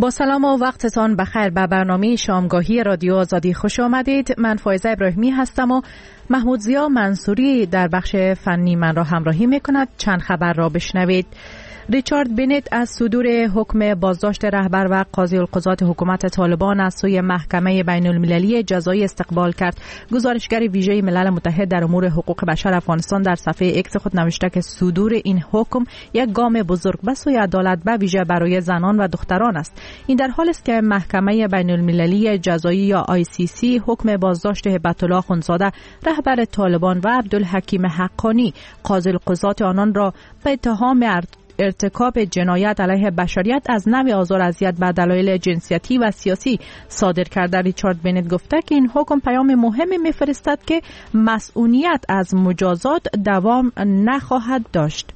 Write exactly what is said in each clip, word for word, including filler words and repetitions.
با سلام و وقتتان بخیر. به برنامه شامگاهی رادیو آزادی خوش آمدید. من فایزه ابراهیمی هستم و محمود ضیا منصوری در بخش فنی من را همراهی میکند. چند خبر را بشنوید. ریچارد بنت از صدور حکم بازداشت رهبر و قاضی القضات حکومت طالبان از سوی محکمه بین المللی جزایی استقبال کرد. گزارشگر ویژه ملل متحد در امور حقوق بشر افغانستان در صفحه اکس خود نوشته که صدور این حکم یک گام بزرگ به سوی عدالت به ویژه برای زنان و دختران است. این در حالی است که محکمه بین المللی جزایی یا آی سی سی حکم بازداشت هبت الله اخوندزاده رهبر طالبان و عبدالحکیم حقانی قاضی القضات آنان را به اتهام ارتکاب جنایت علیه بشریت از نوع آزار اذیت به دلایل جنسیتی و سیاسی صادر کرده. ریچارد بنت گفته که این حکم پیام مهمی می‌فرستد که مسئولیت از مجازات دوام نخواهد داشت.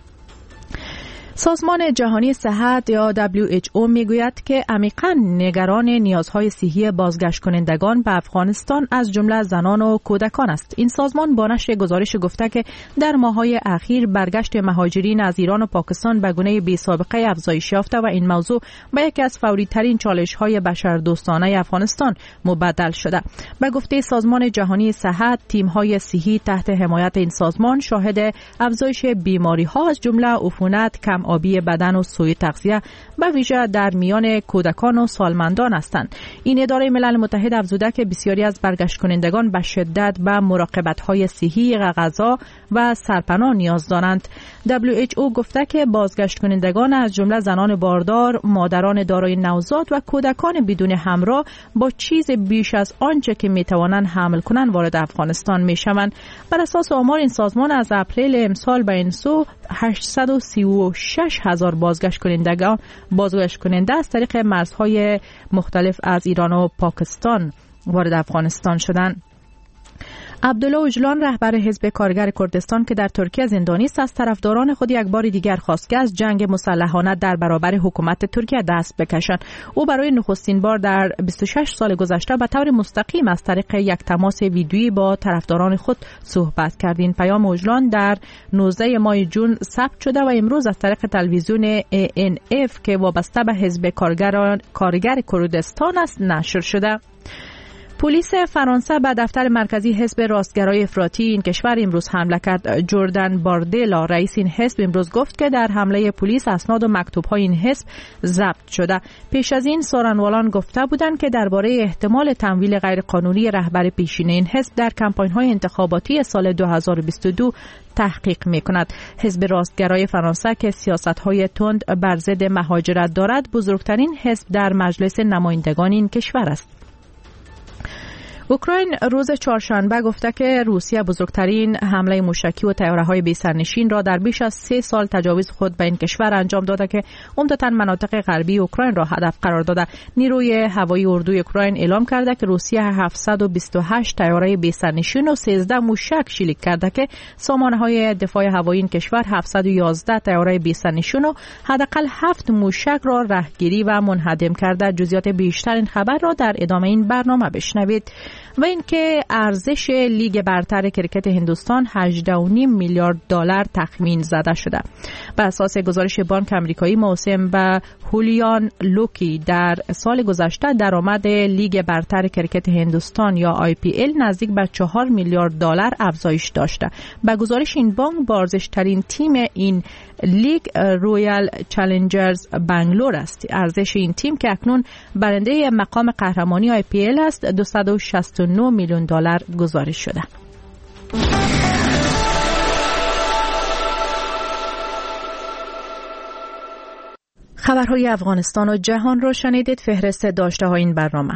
سازمان جهانی صحت یا دبلیو اچ او میگوید که عمیقاً نگران نیازهای صحی بازگشت کنندگان به افغانستان از جمله زنان و کودکان است. این سازمان با نشر گزارش گفته که در ماه‌های اخیر برگشت مهاجرین از ایران و پاکستان به گونه بی‌سابقه افزایش یافته و این موضوع به یکی از فوری‌ترین چالش‌های بشردوستانه افغانستان مبدل شده. به گفته سازمان جهانی صحت، تیم‌های صحی تحت حمایت این سازمان شاهد افزایش بیماری‌ها از جمله عفونت، کم آبی بدن و سوء تغذیه به ویژه در میان کودکان و سالمندان هستند. این اداره ملل متحد افزوده که بسیاری از برگشت کنندگان به شدت به مراقبت‌های صحی، غذا و سرپناه نیاز دارند. دبلیو اچ او گفته که بازگشت کنندگان از جمله زنان باردار، مادران دارای نوزاد و کودکان بدون همراه با چیز بیش از آنچه که میتوانند حمل کنند وارد افغانستان میشوند. بر اساس آمار این سازمان از اپریل امسال به این سو هشتصد و سی و شش هزار بازگشت کنندگان بازگشت کننده از طریق مرزهای مختلف از ایران و پاکستان وارد افغانستان شدند. عبدالله اوجلان رهبر حزب کارگر کردستان که در ترکیه زندانی است از طرفداران خود یک بار دیگر خواست که از جنگ مسلحانه در برابر حکومت ترکیه دست بکشند. او برای نخستین بار در بیست و شش سال گذشته به طور مستقیم از طریق یک تماس ویدیویی با طرفداران خود صحبت کرد. این پیام اوجلان در نوزده ماه ژوئن ثبت شده و امروز از طریق تلویزیون ای ان اف که وابسته به حزب کارگر کارگر کردستان است نشر شده. پلیس فرانسه به دفتر مرکزی حزب راستگرای افراطی این کشور امروز حمله کرد. جردن باردلا رئیس این حزب امروز گفت که در حمله پلیس اسناد و مکتوب‌های این حزب ضبط شده. پیش از این سورانوالان گفته بودند که درباره احتمال تمویل غیرقانونی رهبر پیشین این حزب در کمپاین‌های انتخاباتی سال دو هزار و بیست و دو تحقیق می‌کند. حزب راستگرای فرانسه که سیاست‌های تند بر ضد مهاجرت دارد، بزرگترین حزب در مجلس نمایندگان این کشور است. اوکراین روز چهارشنبه گفته که روسیه بزرگترین حمله موشکی و طیاره‌های بی‌سرنشین را در بیش از سه سال تجاوز خود به این کشور انجام داده که عمدتاً مناطق غربی اوکراین را هدف قرار داده. نیروی هوایی اردوی اوکراین اعلام کرده که روسیه هفتصد و بیست و هشت طیاره بی‌سرنشین و سیزده موشک شلیک کرده که سامانه‌های دفاع هوایی این کشور هفتصد و یازده طیاره بی‌سرنشین و حداقل هفت موشک را رهگیری و منهدم کرده. جزئیات بیشتر این خبر را در ادامه این برنامه بشنوید. و اینکه ارزش لیگ برتر کرکت هندوستان هجده و نیم میلیارد دلار تخمین زده شده. بر اساس گزارش بانک آمریکایی موسم به هولیان لوکی در سال گذشته درآمد لیگ برتر کرکت هندوستان یا آی پی ال نزدیک به چهار میلیارد دلار افزایش داشته. به گزارش این بانک بارزشترین تیم این لیگ رویال چالنجرز بنگلور است. ارزش این تیم که اکنون برنده مقام قهرمانی آی پی ال است دویست و شصت و نه میلیون دلار گزارش شده. خبرهای افغانستان و جهان را شنیدید. فهرست داشته های این برنامه: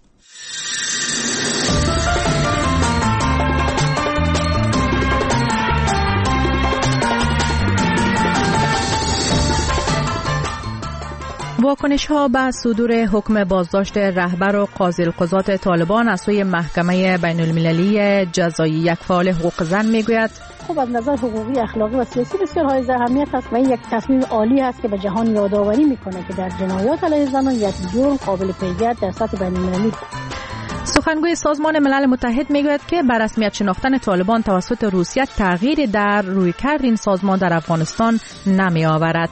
واکنش ها به صدور حکم بازداشت رهبر و قاضی القضات طالبان از سوی محکمه بین المللی جزایی. یک فعال حقوق زن میگوید خب از نظر حقوقی، اخلاقی و سیاسی بسیار حائز اهمیت است و این یک تصمیم عالی است که به جهان یادآوری میکنه که در جنایات علیه زنان یک جرم قابل پیگرد در سطح بین المللی. سخنگوی سازمان ملل متحد میگوید که بر رسمیت شناختن طالبان توسط روسیه تغییری در رویکرد این سازمان در افغانستان نمی آورد.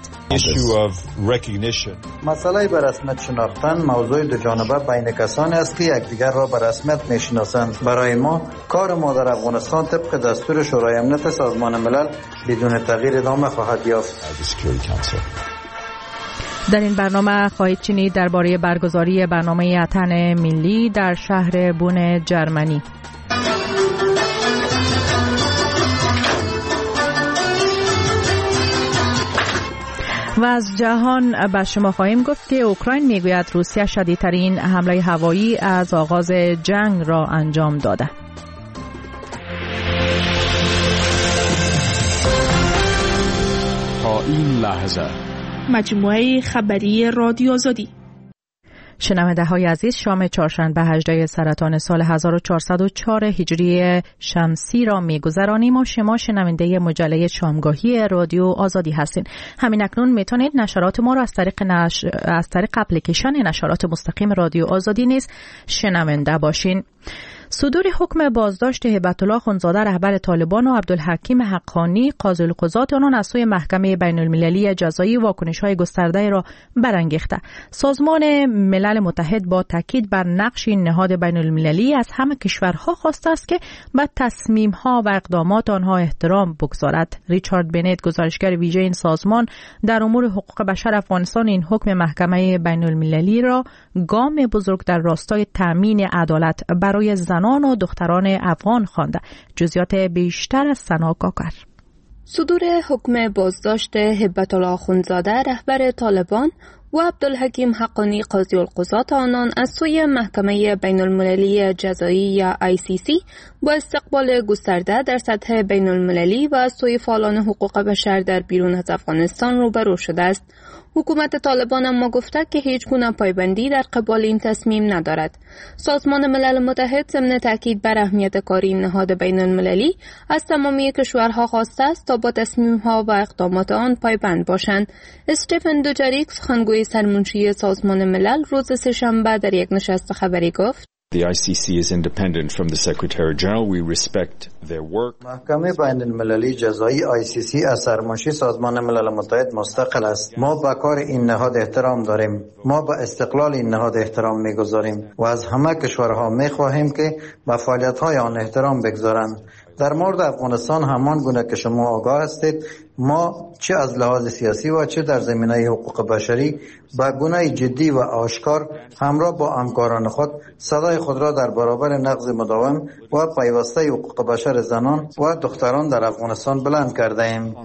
مسئله بر رسمیت شناختن موضوع دو جانبه بین کسانی است که یکدیگر را بر رسمیت میشناسند. برای ما کار ما در افغانستان طبق دستور شورای امنیت سازمان ملل بدون تغییر ادامه خواهد یافت. در این برنامه خواهید شنید درباره برگزاری برنامه اتن ملی در شهر بون جرمنی. و از جهان به شما خواهیم گفت که اوکراین میگوید روسیه شدیدترین حمله هوایی از آغاز جنگ را انجام داده. تا این لحظه مجموعه خبری رادیو آزادی. شنونده های عزیز، شام چهارشنبه هجدهم سرطان سال هزار و چهارصد و چهار هجری شمسی را می‌گذرانیم و شما شنونده مجله شامگاهی رادیو آزادی هستین. همین اکنون میتونید نشرات ما را از طریق نش... از طریق اپلیکیشن نشرات مستقیم رادیو آزادی نیز شنونده باشین. صدور حکم بازداشت هبت الله خونزاده رهبر طالبان و عبدالحکیم حقانی قاضی القضات آنان از سوی محکمه بین المللی جزایی واکنش‌های گسترده را برانگیخته. سازمان ملل متحد با تاکید بر نقش این نهاد بین المللی از همه کشورها خواسته است که به تصمیم‌ها و اقدامات آنها احترام بگذارد. ریچارد بنت، گزارشگر ویژه این سازمان در امور حقوق بشر افغانستان، این حکم محکمه بین المللی را گام بزرگ در راستای تامین عدالت برای زنان و دختران افغان خوانده. جزئیات بیشتر از سنا کاکر. صدور حکم بازداشت هبت الله خونزاده رهبر طالبان و عبدالحکیم حقانی قاضی القضات آنان از سوی محکمه بین المللی جزایی یا آی سی سی با استقبال گسترده در سطح بین المللی و از سوی فعالان حقوق بشر در بیرون از افغانستان روبرو شده است. حکومت طالبان اما گفته که هیچ گونه پایبندی در قبال این تصمیم ندارد. سازمان ملل متحد ضمن تاکید بر اهمیت کار این نهاد بین المللی از تمامی کشورها خواسته است تا با تصمیم‌ها و اقدامات آن پایبند باشند. استفن دوجاریک، سخنگوی سرمنشی سازمان ملل، روز سه‌شنبه در یک نشست خبری گفت: The آی سی سی is independent from the Secretary General. We respect their work. محکمه بین المللی جزایی آی سی سی از سرمنشی سازمان ملل متحد مستقل است. ما به کار این نهاد احترام داریم. ما به استقلال این نهاد احترام می‌گذاریم و از همه کشورها می‌خواهیم که به فعالیت‌های آن احترام بگذارند. در مورد افغانستان همان گونه که شما آگاه هستید، ما چه از لحاظ سیاسی و چه در زمینه حقوق بشری با گونه جدی و آشکار همراه با همکاران خود صدای خود را در برابر نقض مداوم و پیوسته حقوق بشر زنان و دختران در افغانستان بلند کرده ایم.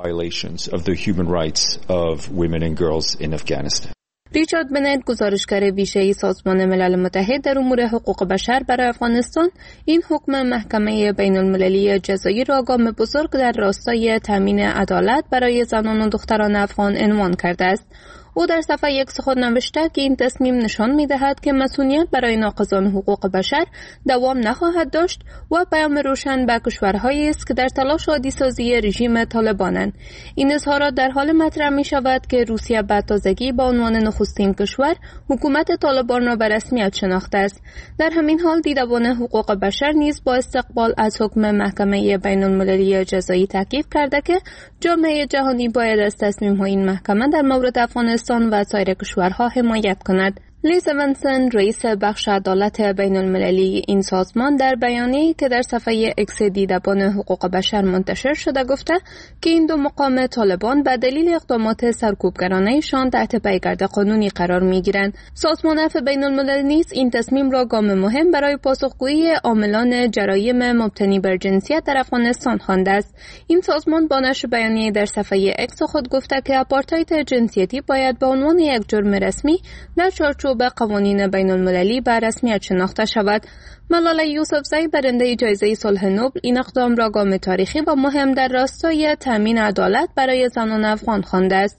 ریچارد بنت، گزارشگر ویژه سازمان ملل متحد در امور حقوق بشر برای افغانستان، این حکم محکمه بین المللی جزایی را گام بزرگ در راستای تامین عدالت برای زنان و دختران افغان عنوان کرده است. او در صفحه یک سخن نوشته که این تصمیم نشان می‌دهد که مسئولیت برای ناقضان حقوق بشر دوام نخواهد داشت و پیام روشن به کشورهایی است که در تلاش عادی‌سازی رژیم طالبانند. این اظهارات در حال مطرح می‌شود که روسیه به تازگی با عنوان نخستین کشور حکومت طالبان را به رسمیت شناخته است. در همین حال دیدبان حقوق بشر نیز با استقبال از حکم محکمه بین المللی جزایی تاکید کرده که جامعه جهانی باید از تصمیم‌های این محکمه در مورد افغانستان و سایر کشورها حمایت کند. لیز ونسن، رئیس بخش عدالت بین المللی این سازمان، در بیانیه‌ای که در صفحه اکس دیدبان حقوق بشر منتشر شده گفته که این دو مقام طالبان به دلیل اقدامات سرکوبگرانه‌شان تحت پیگرد قانونی قرار می‌گیرند. سازمان عفو بین الملل نیز این تصمیم را گام مهم برای پاسخگویی عاملان جرایم مبتنی بر جنسیت در افغانستان خوانده است. این سازمان با نشر بیانیه در صفحه اکس خود گفته که آپارتاید جنسیتی باید به عنوان یک جرم رسمی در چارچوب به قوانین بین المللی به رسمیت شناخته شود. ملاله یوسفزئی، برنده جایزه صلح نوبل، این اقدام را گام تاریخی و مهم در راستای تامین عدالت برای زنان افغان خوانده است.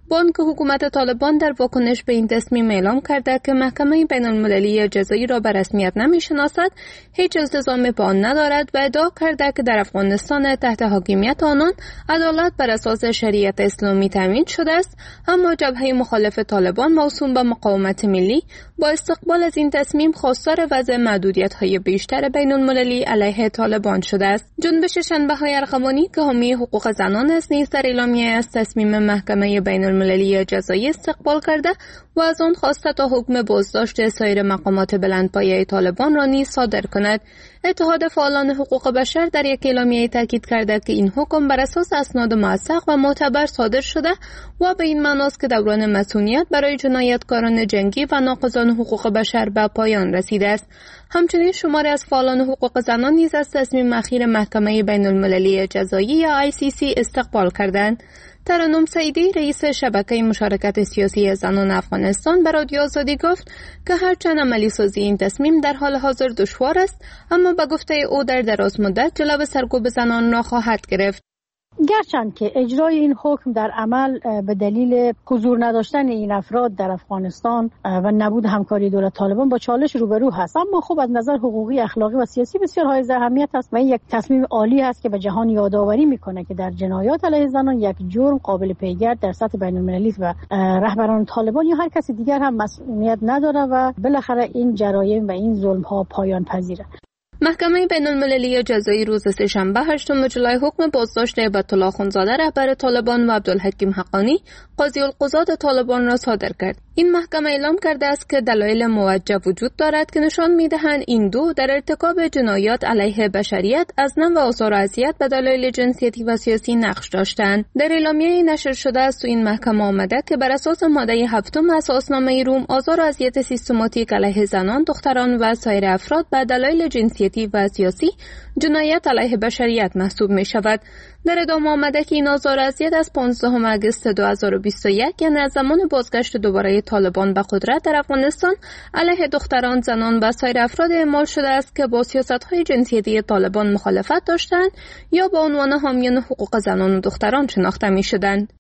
بانک حکومت طالبان در واکنش به این تصمیم اعلام کرده که محکمه بین المللی جزایی را به رسمیت نمی‌شناسد، هیچ التزامی به آن ندارد و ادعا کرده که در افغانستان تحت حاکمیت آنان عدالت بر اساس شریعت اسلامی تامین شده است. اما جبهه مخالف طالبان موسوم به مقاومت ملی با استقبال از این تصمیم خواستار وضع محدودیت‌های بیشتر بین المللی علیه طالبان شده است. جنبش شنبه‌های ارغوانی که حامی حقوق زنان است نیز در اعلامیه از تصمیم محکمه بین المللی جزایی استقبال کرده و از آن خواسته تا حکم بازداشت سایر مقامات بلندپایه طالبان را نیز صادر کند. اتحاد فعالان حقوق بشر در یک اعلامیه تاکید کرده که این حکم بر اساس اسناد موثق و معتبر صادر شده و به این معناست که دوران مسئولیت برای جنایتکاران جنگی و ناقضان حقوق بشر به پایان رسیده است. همچنین شماری از فعالان حقوق زنان نیز از تصمیم اخیر محکمه بین المللی جزایی یا آی سی سی استقبال کردند. ترنم سعیدی رئیس شبکه مشارکت سیاسی زنان افغانستان به رادیو آزادی گفت که هرچند عملی سازی این تصمیم در حال حاضر دشوار است، اما به گفته او در دراز مدت جلو سرکوب زنان را خواهد گرفت. گرچند که اجرای این حکم در عمل به دلیل حضور نداشتن این افراد در افغانستان و نبود همکاری دولت طالبان با چالش روبرو هست، اما خب از نظر حقوقی، اخلاقی و سیاسی بسیار حائز اهمیت است و این یک تصمیم عالی است که به جهان یادآوری میکنه که در جنایات علیه زنان یک جرم قابل پیگرد در سطح بین المللی و رهبران طالبان یا هر کسی دیگر هم مسئولیت نداره و بالاخره این جرایم و این ظلم ها پایان پذیره. محکمه بین المللی جزایی روز سه‌شنبه هشتم جولای حکم بازداشت هیبت الله اخوندزاده رهبر طالبان و عبدالحکیم حقانی قاضی القضات طالبان را صادر کرد. این محکمه اعلام کرده است که دلایل موجه وجود دارد که نشان می‌دهند این دو در ارتکاب جنایات علیه بشریت از نوع آزار و اذیت به دلایل جنسیتی و سیاسی نقش داشتند. در اعلامیه نشر شده است و این محکمه آمده که بر اساس ماده هفتم اساسنامه روم آزار و اذیت سیستماتیک علیه زنان، دختران و سایر افراد به دلایل جنسیتی و سیاسی جنایت علیه بشریت محسوب می شود. در ادامه آمده که این آزار و اذیت از پانزدهم آگوست دو هزار و بیست و یک یعنی از زمان بازگشت دوباره طالبان به قدرت در افغانستان علیه دختران، زنان و سایر افراد اعمال شده است که با سیاست‌های جنسیتی طالبان مخالفت داشتند یا با عنوان حامیان حقوق زنان و دختران شناخته می شدند.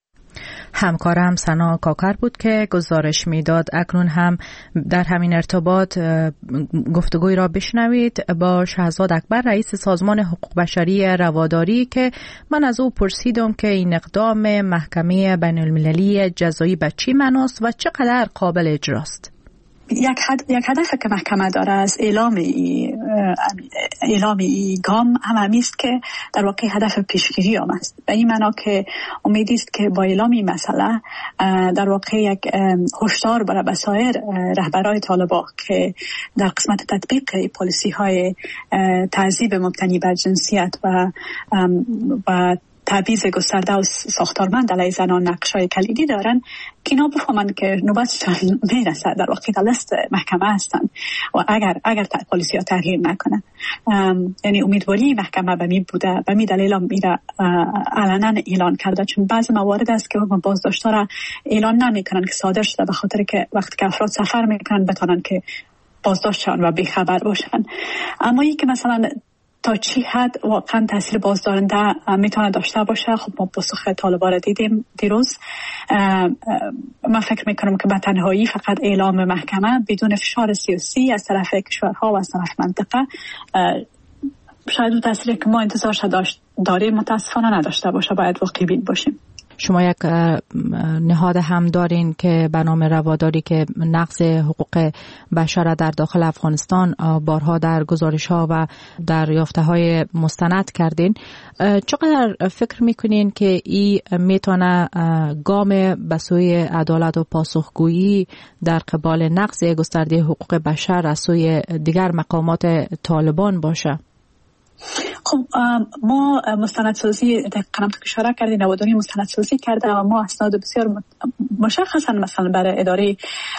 همکارم سنا کاکر بود که گزارش میداد. اکنون هم در همین ارتباط گفتگوی را بشنوید با شهزاد اکبر، رئیس سازمان حقوق بشری رواداری، که من از او پرسیدم که این اقدام محکمه بین المللی جزایی به چی معناست و چقدر قابل اجراست. یک حد، یک هدف که محکمه داره از اعلام ای اعلام ای گام هم همیست که در واقع هدف پیشگیری هم است. به این معنا که امیدی است که با اعلام این مسئله در واقع یک هشدار برای بسایر رهبران طالبان که در قسمت تطبیق پالیسی های تعذیب مبتنی بر جنسیت و و تبعیض گسترده و ساختارمند علیه زنان نقشای کلیدی دارن که اینا بفهمند که نوبتشان میرسه، در واقع در لیست محکمه هستن و اگر اگر پالیسی ها تغییر نکنه، یعنی امیدواری محکمه به می بوده، به می دلیل میره علنا اعلان کرده، چون بعضی موارد است که بازداشت‌ها را اعلان نمیکنن که صادر شده، به خاطر که وقتی که افراد سفر میکنن بتونن که بازداشت شون و بیخبر باشن. اما این که مثلا تا چی حد واقعا تاثیر بازدارنده میتونه داشته باشه، خب ما پاسخ طالبان را دیدیم دیروز. من فکر میکنم که به تنهایی فقط اعلام محکمه بدون فشار سیاسی از طرف کشورها و از طرف منطقه شاید اون تاثیری که ما انتظارش داریم متاسفانه نداشته باشه. باید واقعی بین باشیم. شما یک نهاد هم دارین که به نام رواداری که نقض حقوق بشر در داخل افغانستان بارها در گزارش ها و در یافته های مستند کردین. چقدر فکر میکنین که این میتونه گام به سوی عدالت و پاسخگویی در قبال نقض گسترده حقوق بشر از سوی دیگر مقامات طالبان باشه؟ خب ما مستندسازی دقیقاً که اشاره کردیم، نوادانی مستندسازی کرده و ما اسناد بسیار مشخصا مثلا برای اداره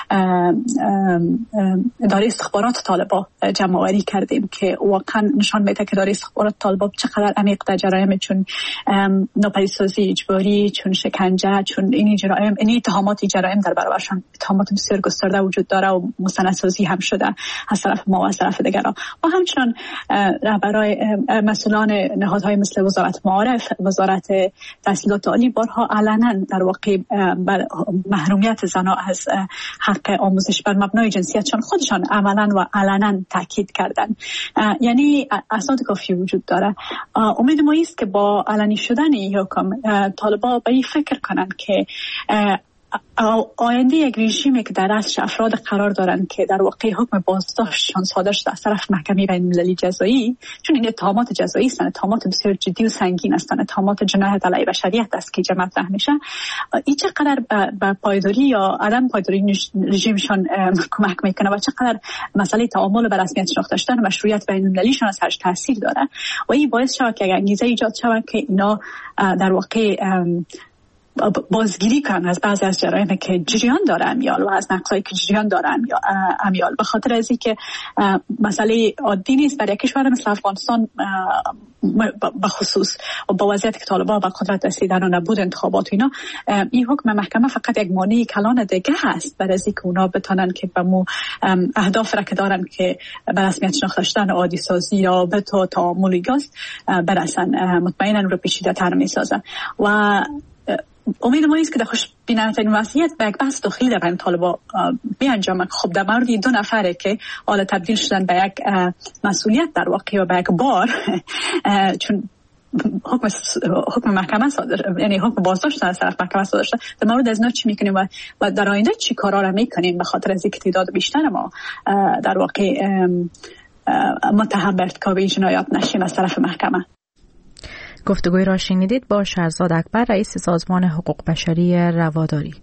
اداره استخبارات طالبان جمع آوری کردیم که واقعا نشان میده که اداره استخبارات طالبان چقدر عمیق در جرایم، چون ناپدیدسازی اجباری، چون شکنجه، چون این جرایم، این اتهامات جرایم در برابرشان اتهامات بسیار گسترده وجود داره و مستندسازی هم شده از طرف ما و از طرف دیگران. و همچنان رهبرای مسئولان نهادهای مثل وزارت معارف، وزارت تحصیلات عالی بارها علنا در واقع بر محرومیت زنان از حق آموزش بر مبنای جنسیتشان خودشان عملا و علنا تاکید کردن. یعنی اسناد کافی وجود داره. امید ما است که با علنی شدن این حکم طالبان به این فکر کنند که آینده یک رژیمی که در دست افراد قرار دارند که در واقع حکم بازداشتشان صادر شده از طرف محکمه بین المللی جزایی، چون این اتهامات جزایی هستند، اتهامات بسیار جدی و سنگین هستند، اتهامات جنایت علیه بشریت است که جمع مطرح میشه، این چقدر به پایداری یا عدم پایداری رژیمشان کمک میکنه و چقدر مسئله تعامل به رسمیت شناخته داشتن و مشروعیت بین المللیشان از هرش تاثیر داره و این باعث شود که انگیزه ایجاد شود که اینا در واقع بازگیری کنن از بعضی از جرایم که جریان داره امیال و از نقضایی که جریان داره امیال، به خاطر از اینکه مسئله عادی نیست برای کشور مثل افغانستان به خصوص و با وضعیت که طالبان به قدرت رسیدن و نبود انتخابات اینا، این حکم محکمه فقط یک مانع کلان دیگه هست برای اینکه اونا بتونن که به مو اهداف را که دارن که به رسمیت شناخته داشتن عادی سازی یا به تو تعامل گاست برسن، مطمئنا رو پیچیده تر میسازن و امید ما است که در خوش بینانترین وضعیت به یک بحث داخلی در بین طالبان بیانجامد. خب در مورد دو نفره که حالا تبدیل شدن به یک مسئولیت در واقع و به یک بار، چون حکم حکم محکمه صادر، یعنی حکم بازداشت از طرف محکمه صادر شده، در مورد از اینا چی میکنیم و, و در آینده چی کارا را میکنیم به خاطر از اینکه تعداد بیشتر ما در واقع متهم به ارتکاب جنایات نشیم از طرف محکمه. گفتگوی را شنیدید با شهرزاد اکبر، رئیس سازمان حقوق بشری رواداری.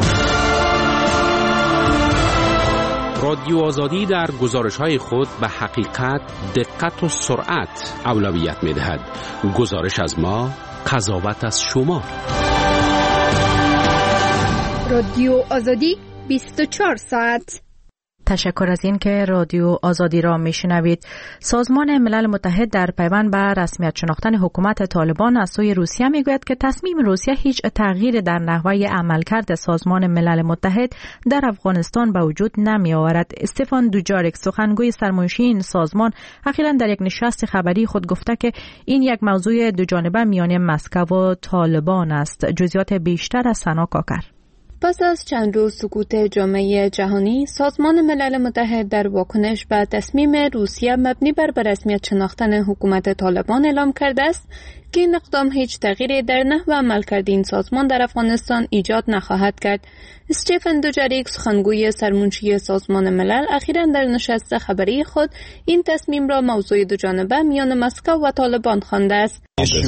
رادیو آزادی در گزارش‌های خود به حقیقت، دقت و سرعت اولویت می‌دهد. گزارش از ما، قضاوت از شما. رادیو آزادی بیست و چهار ساعت. تشکر از این که رادیو آزادی را میشنوید. سازمان ملل متحد در پیوند به رسمیت شناختن حکومت طالبان از سوی روسیه میگوید که تصمیم روسیه هیچ تغییر در نحوه عملکرد سازمان ملل متحد در افغانستان به وجود نمی آورد. استفان دوجاریک، سخنگوی سرمنشی این سازمان، اخیراً در یک نشست خبری خود گفته که این یک موضوع دوجانبه میان مسکو و طالبان است. جزئیات بیشتر از سنا کاکر. پس از چند روز سکوت جامعه جهانی، سازمان ملل متحد در واکنش به تصمیم روسیه مبنی بر رسمیت شناختن حکومت طالبان اعلام کرده است که این اقدام هیچ تغییری در نحو عملکرد این سازمان در افغانستان ایجاد نخواهد کرد. استفان دوجاریک، سخنگوی سرمنشی سازمان ملل، اخیراً در نشست خبری خود این تصمیم را موضوع دوجانبه میان مسکو و طالبان خوانده است.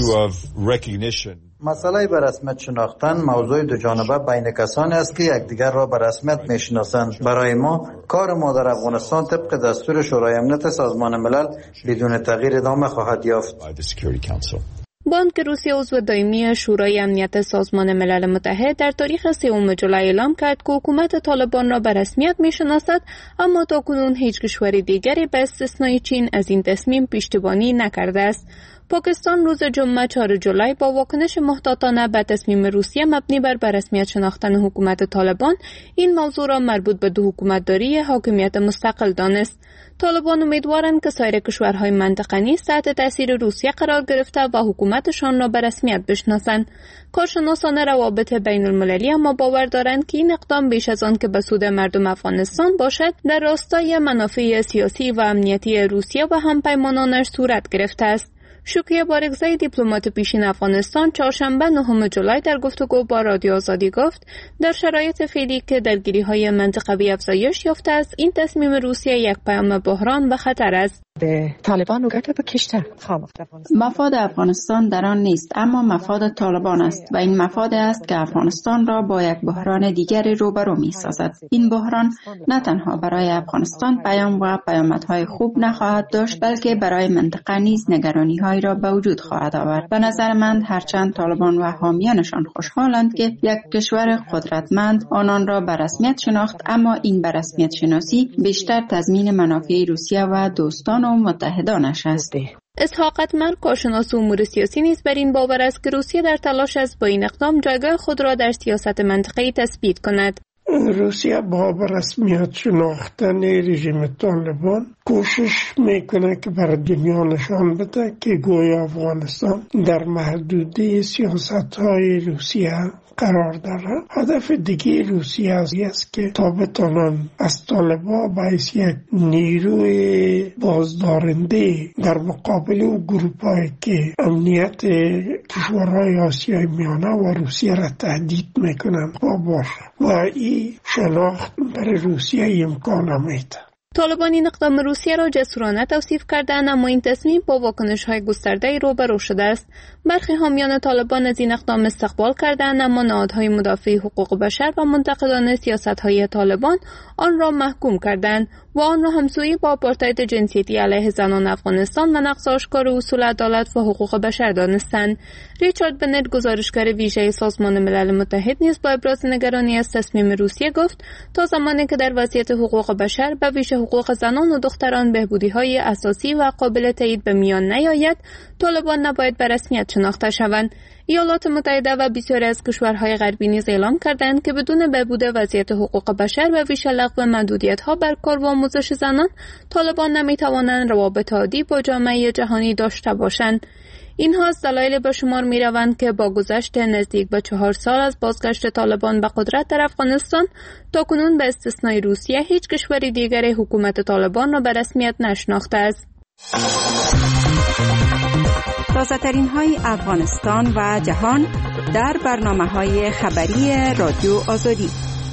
مسئله به رسمیت شناختن موضوع دو جانبه بین کسانی است که یکدیگر را به رسمیت میشناسند. برای ما کار ما در افغانستان طبق دستور شورای امنیت سازمان ملل بدون تغییر ادامه خواهد یافت. بانک روسیه عضو دائمی شورای امنیت سازمان ملل متحد در تاریخ سوم جولای اعلام کرد که حکومت طالبان را به رسمیت میشناسد، اما تاکنون هیچ کشور دیگری به استثنای چین از این تصمیم پشتیبانی نکرده است. پاکستان روز جمعه چهارم جولای با واکنش محتاطانه به تصمیم روسیه مبنی بر رسمیت شناختن حکومت طالبان این موضوع را مربوط به دو حکومتداری حاکمیت مستقل دانست. طالبان امیدوارند که سایر کشورهای منطقه نیز تحت تاثیر روسیه قرار گرفته و حکومتشان را به رسمیت بشناسند. کارشناسان روابط بین المللی اما باور دارند که این اقدام بیش از آن که به سود مردم افغانستان باشد، در راستای منافع سیاسی و امنیتی روسیه و همپیمانانش صورت گرفته است. شوکیا بارگزای، دیپلمات پیشین افغانستان، چهارشنبه نهم جولای در گفتگو با رادیو آزادی گفت در شرایط فعلی که درگیری‌های منطقوی افزایش یافته است، این تصمیم روسیه یک پیام بحران و خطر است. مفاد افغانستان در آن نیست، اما مفاد طالبان است و این مفاد است که افغانستان را با یک بحران دیگری روبرو می سازد. این بحران نه تنها برای افغانستان پیام و پیامدهای خوب نخواهد داشت، بلکه برای منطقه نیز نگرانی‌هایی را به وجود خواهد آورد. به نظر من هرچند طالبان و حامیانشان خوشحالند که یک کشور قدرتمند آنان را به رسمیت شناخت، اما این به رسمیت شناسی بیشتر تضمین منافع روسیه و دوستان و متحدانش است. اسحاق اتمر، کارشناس امور سیاسی، نیز بر این باور است که روسیه در تلاش است با این اقدام جایگاه خود را در سیاست منطقه‌ای تثبیت کند. روسیه با رسمیت شناختن رژیم طالبان کوشش میکنه که بر دنیا نشان بده که گویا افغانستان در محدوده سیاست های روسیه قرار داره. هدف دیگه روسیه است که تا بتونن از طالبان باعث یک نیروی بازدارنده در مقابل او گروپایی که امنیت کشورهای آسیای میانه و روسیه را تهدید میکنن با باشه و این شناخت برای روسیه امکان میده. طالبان این اقدام روسیه را جسورانه توصیف کردند، اما این تصمیم با واکنش‌های گسترده‌ای روبرو شده است. برخی حامیان طالبان از این اقدام استقبال کردند، اما نهادهای مدافع حقوق بشر و منتقدان سیاست‌های طالبان آن را محکوم کردند و آن را همسویی با آپارتاید جنسیتی علیه زنان افغانستان و نقض آشکار اصول عدالت و حقوق بشر دانستند. ریچارد بنت، گزارشگر ویژه سازمان ملل متحد، نیز با ابراز نگرانی از تصمیم روسیه گفت تا زمانی که در وضعیت حقوق بشر به ویژه حقوق زنان و دختران بهبودی‌های اساسی و قابل تایید به میان نیاید، طالبان نباید به رسمیت شناخته شوند. ایالات متحده و بسیاری از کشورهای غربی نیز اعلام کردند که بدون بهبود وضعیت حقوق بشر و ویژه لغو محدودیت‌ها بر کار و آموزش زنان، طالبان نمی‌توانند روابط عادی با جامعه جهانی داشته باشند. اینها از دلایل به شمار می روند که با گذشت نزدیک به چهار سال از بازگشت طالبان به قدرت در افغانستان، تاکنون به استثنای روسیه هیچ کشور دیگر حکومت طالبان را به رسمیت نشناخته است. تازه ترین های افغانستان و جهان در برنامه های خبری رادیو آزادی.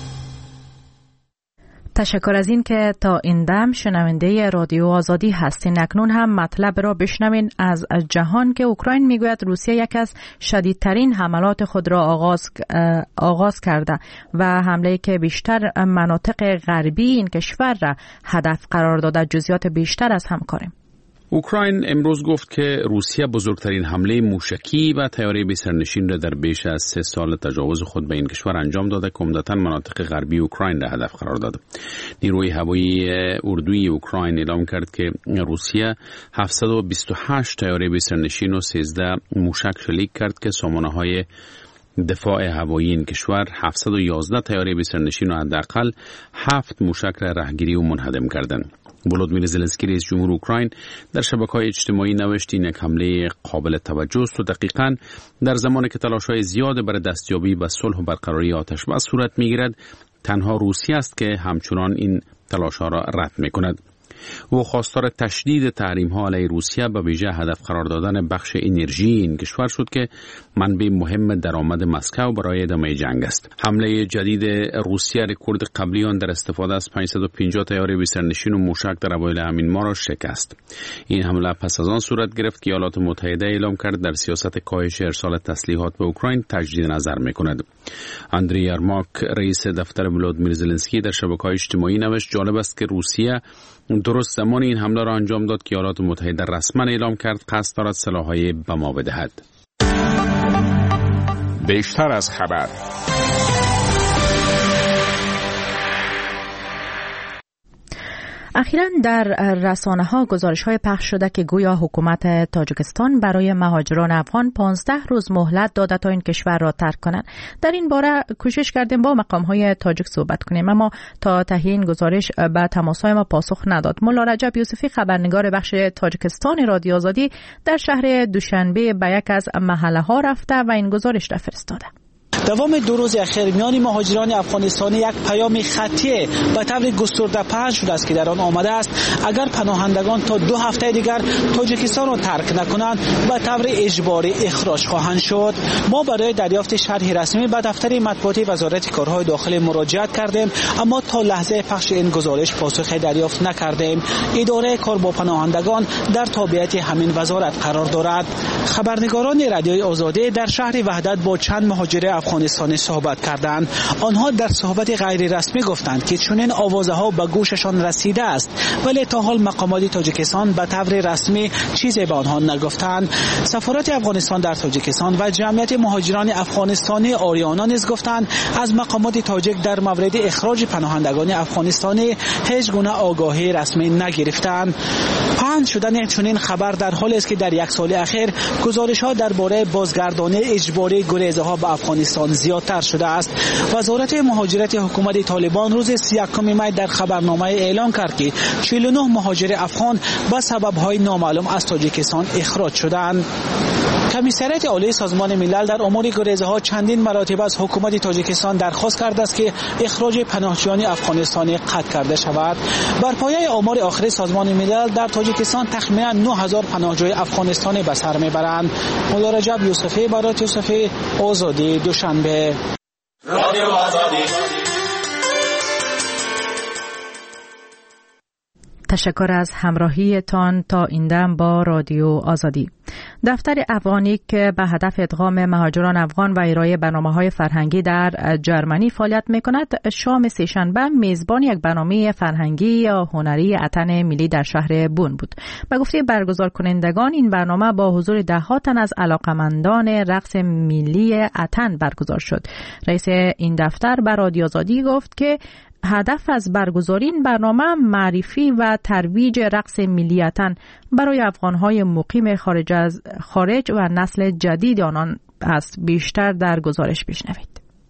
تشکر از این که تا این دم شنونده رادیو آزادی هستین. اکنون هم مطلب را بشنوین از جهان که اوکراین میگوید روسیه یک از شدیدترین حملات خود را آغاز آغاز کرده و حمله که بیشتر مناطق غربی این کشور را هدف قرار داده. جزئیات بیشتر از همکاریم. اوکراین امروز گفت که روسیه بزرگترین حمله موشکی و طیاره بی سرنشین را در بیش از سه سال تجاوز خود به این کشور انجام داده که عمدتاً مناطق غربی اوکراین را هدف قرار داده. نیروی هوایی اردوی اوکراین اعلام کرد که روسیه هفتصد و بیست و هشت طیاره بی سرنشین و سیزده موشک شلیک کرد که سامانه‌های دفاع هوایی این کشور هفتصد و یازده طیاره بی سرنشین و حداقل هفت موشک را رهگیری و منهدم کردند. ولودیمیر زلنسکی رئیس جمهور اوکراین در شبکه‌های اجتماعی نوشت این یک حمله قابل توجه است و دقیقاً در زمانی که تلاش‌های زیاد برای دستیابی به صلح و برقراری آتش‌بس صورت می‌گیرد، تنها روسیه است که همچنان این تلاش‌ها را رد می‌کند. او خواستار تشدید تحریم‌ها علیه روسیه به ویژه هدف قرار دادن بخش انرژی این کشور شد که منبع مهم درآمد مسکو برای ادامه جنگ است. حمله جدید روسیه رکورد قبلی آن در استفاده از پانصد و پنجاه طیاره بی سرنشین و موشک در اوایل همین ماه را شکست. این حمله پس از آن صورت گرفت که ایالات متحده اعلام کرد در سیاست کاهش ارسال تسلیحات به اوکراین تجدید نظر می‌کند. اندری یرماک رئیس دفتر ولودیمیر زلنسکی در شبکه‌های اجتماعی نوشت جالب است که روسیه درست زمان این حمله را انجام داد که ایالات متحده رسما اعلام کرد قصد دارد سلاح‌های بما بدهد. بیشتر از خبر. اخیراً در رسانه‌ها گزارش‌های پخش شده که گویا حکومت تاجیکستان برای مهاجران افغان پانزده روز مهلت داده تا این کشور را ترک کنند. در این باره کوشش کردیم با مقام‌های تاجیک صحبت کنیم، اما تا تهیه این گزارش به تماس‌های ما پاسخ نداد. ملا رجب یوسفی خبرنگار بخش تاجیکستان رادیو آزادی در شهر دوشنبه به یک از محله‌ها رفته و این گزارش را فرستاده. دوام دو روز اخیر میان مهاجران افغانستانی یک پیام خطی به طور گسترده پخش شده است که در آن آمده است اگر پناهندگان تا دو هفته دیگر تاجیکستان را ترک نکنند به طور اجباری اخراج خواهند شد. ما برای دریافت شرح رسمی به دفتر مطبوعاتی وزارت کارهای داخلی مراجعت کردیم، اما تا لحظه پخش این گزارش پاسخی دریافت نکردیم. اداره کار با پناهندگان در تابعیت همین وزارت قرار دارد. خبرنگاران رادیوی آزادی در شهر وحدت با چند مهاجر افغانستانی صحبت کردند. آنها در صحبت غیر رسمی گفتند که چنین آوازها به گوششان رسیده است، ولی تا حال مقامات تاجیکستان به طور رسمی چیزی به آنها نگفتند. سفارت افغانستان در تاجیکستان و جمعیت مهاجران افغانستانی آریانا نیز گفتند از مقامات تاجیک در مورد اخراج پناهندگان افغانستانی هیچ گونه آگاهی رسمی نگرفتند. پخش شدن چنین خبر در حالی است که در یک سال اخیر گزارش‌ها درباره بازگردانی اجباری گریزها به افغانستان افغان زیادتر شده است. وزارت مهاجرت حکومت طالبان روز سی و یکم می در خبرنامه اعلام کرد که چهل و نه مهاجر افغان به سبب‌های نامعلوم از تاجیکستان اخراج شدند. کمیسریت عالی سازمان ملل در امور گریزها چندین مراتب از حکومت تاجیکستان درخواست کرده است که اخراج پناهجویان افغانستانی قطع کرده شود. بر پایه آمار آخر سازمان ملل در تاجیکستان تخمینا نه هزار پناهجوی افغانستانی به سر میبرند. مولا رجب یوسفی، برات یوسفی، آزادی دوشنبه. رادیو آزادی. تشکر از همراهیتان تا این دم با رادیو آزادی. دفتر افغانیک که به هدف ادغام مهاجران افغان و ارائه برنامه‌های فرهنگی در جرمنی فعالیت می‌کند، شام سه‌شنبه میزبان یک برنامه فرهنگی یا هنری اتن ملی در شهر بون بود. به گفته برگزار کنندگان این برنامه با حضور ده‌ها تن از علاقه‌مندان رقص ملی اتن برگزار شد. رئیس این دفتر به رادیو آزادی گفت که هدف از برگزاری این برنامه معرفی و ترویج رقص ملی اتن برای افغان‌های مقیم خارج از خارج و نسل جدید آنان است. بیشتر در گزارش بشنوید.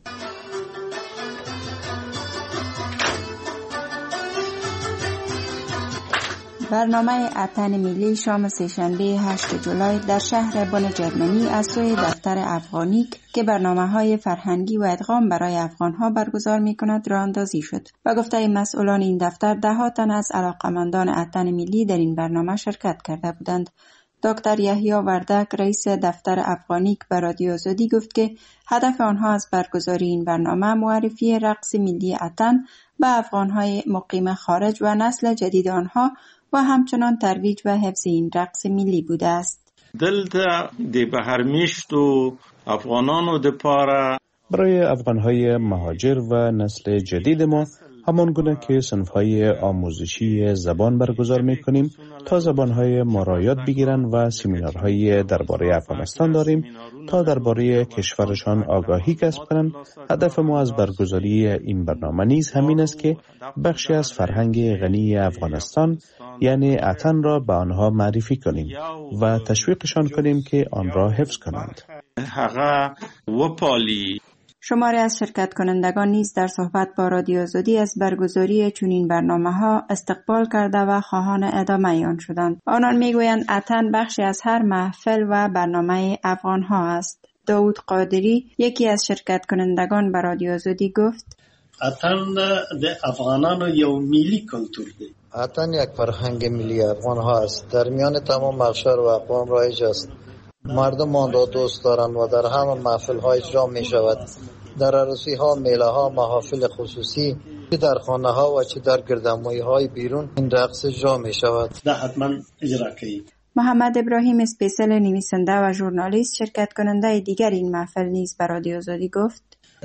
برنامه اتن ملی شام سه‌شنبه هشتم جولای در شهر بن جرمنی از سوی دفتر افغانیک که برنامه‌های فرهنگی و ادغام برای افغان‌ها برگزار می‌کند راه اندازی شد. با گفته مسئولان این دفتر، ده تن از علاقه‌مندان اتن ملی در این برنامه شرکت کرده بودند. دکتر یحیی وردک، رئیس دفتر افغانیک، به رادیو آزادی گفت که هدف آنها از برگزاری این برنامه معرفی رقص ملی اتن به افغان‌های مقیم خارج و نسل جدید آنها و همچنان ترویج و حفظ این رقص ملی بوده است. دلته د بهر میشتو افغانانو د پاره برای افغانهای مهاجر و نسل جدید ما همان گونه که صنفهای آموزشی زبان برگزار میکنیم تا زبانهای ما را یاد بگیرن و سمینارهای درباره افغانستان داریم تا درباره کشورشان آگاهی کسب کنند. هدف ما از برگزاری این برنامه نیز همین است که بخشی از فرهنگ غنی افغانستان یعنی اتن را به آنها معرفی کنیم و تشویقشان کنیم که آن را حفظ کنند. هغه وپالی. شماری از شرکت کنندگان نیز در صحبت با رادیو آزادی از برگزاری چنین برنامه‌ها استقبال کرده و خواهان ادامه آن شدند. آنان میگویند اتن بخشی از هر محفل و برنامه افغان‌ها است. داود قادری، یکی از شرکت کنندگان به رادیو آزادی گفت: اتن د افغانانو یو ملی کلتور دی. اتن یک فرهنگ ملی افغان ها است. در میان تمام اقشار و اقوام رایج است. مردم آن را دوست دارند و در همه محفل ها اجرا می شود. در عروسی ها، میله ها، محافل خصوصی، چه در خانه ها و چه در گردنمایی های بیرون این رقص اجرا می شود. ده حتما اجرا کنید. محمد ابراهیم اسپیسل، نویسنده و ژورنالیست، شرکت کننده دیگر این محفل نیز به رادیو آزادی گفت: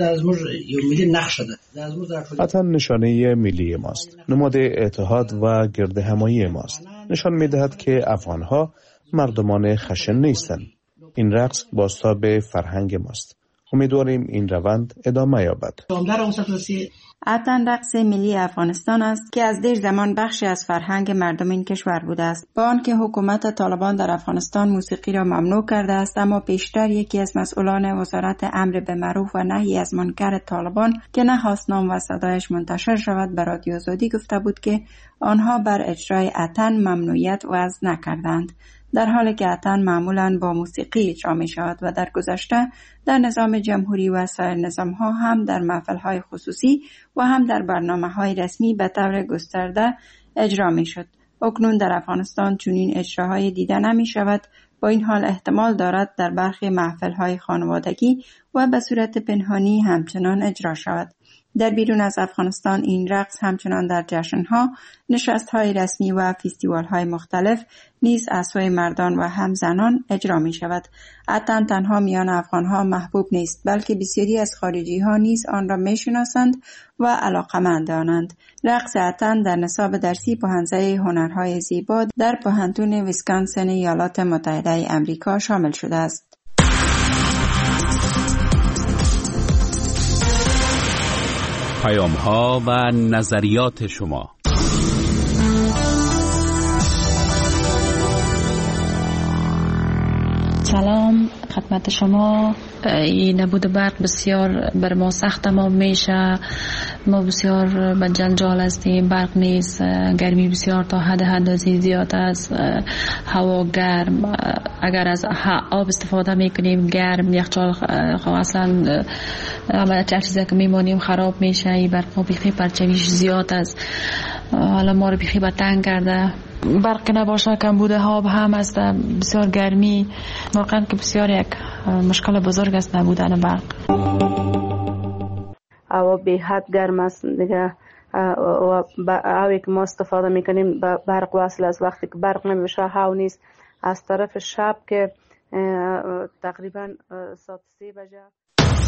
اتن نشانه ملی ماست، نماد اتحاد و گرد همایی ماست. نشان می‌دهد که افغان‌ها مردمان خشن نیستند. این رقص بازتاب فرهنگ ماست. امیدواریم این روند ادامه یابد. اتن رقص ملی افغانستان است که از دیر زمان بخشی از فرهنگ مردم این کشور بوده است. با آنکه حکومت طالبان در افغانستان موسیقی را ممنوع کرده است، اما پیشتر یکی از مسئولان وزارت امر به معروف و نهی از منکر طالبان که نخواست نام و صدایش منتشر شود به رادیو آزادی گفته بود که آنها بر اجرای اتن ممنوعیت وضع نکردند، در حالی که اتن معمولاً با موسیقی اجرا می شود و در گذشته در نظام جمهوری و سایر نظام ها هم در محفل های خصوصی و هم در برنامه های رسمی به طور گسترده اجرا می شد. اکنون در افغانستان چنین اجراهای دیده نمی شود. با این حال احتمال دارد در برخی محفل های خانوادگی و به صورت پنهانی همچنان اجرا شود. در بیرون از افغانستان این رقص همچنان در جشن‌ها، نشست‌های رسمی و فستیوال‌های مختلف نیز از سوی مردان و هم زنان اجرا می‌شود. اتن تنها میان افغان‌ها محبوب نیست، بلکه بسیاری از خارجی‌ها نیز آن را می‌شناسند و علاقه‌مند آنند. رقص اتن در نصاب درسی پوهنځی هنرهای زیبا در پوهنتون ویسکانسن ایالات متحده آمریکا شامل شده است. پیام ها و نظریات شما. سلام خدمت شما این نبود برق بسیار بر ما سخت تمام میشه. ما بسیار به جنجال هستیم، برق نیست، گرمی بسیار تا حد حدازی زیاد است، هوا گرم، اگر از آب استفاده میکنیم گرم، یخچال اصلا عمل چه چیزی که میمانیم خراب میشه. این برق ما بیخی پرچویش زیاد است، حالا ما رو بیخی به تنگ کرده. برق نباشه کمبود آب هم است، بسیار گرمی، واقعا که بسیار یک مشکل بزرگ است نبودن برق. هوا به حد گرم است دیگه، و هایی که ما استفاده میکنیم برق وصل است. وقتی که برق نمیشه هوا نیست. از طرف شب که تقریبا ساعت سه بجه